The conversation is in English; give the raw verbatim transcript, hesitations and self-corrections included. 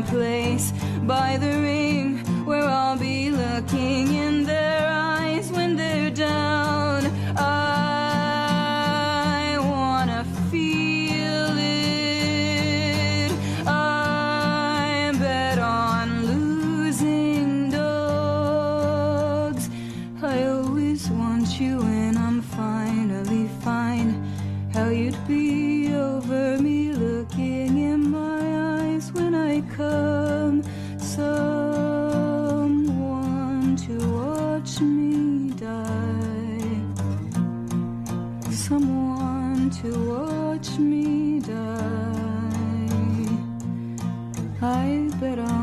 my place by the ring where I'll be looking in their eyes when they're down. I wanna feel it. I bet on losing dogs. I always want you when I'm finally fine. How you'd be over me looking in my eyes when I come. Someone to watch me die. Someone to watch me die. I bet on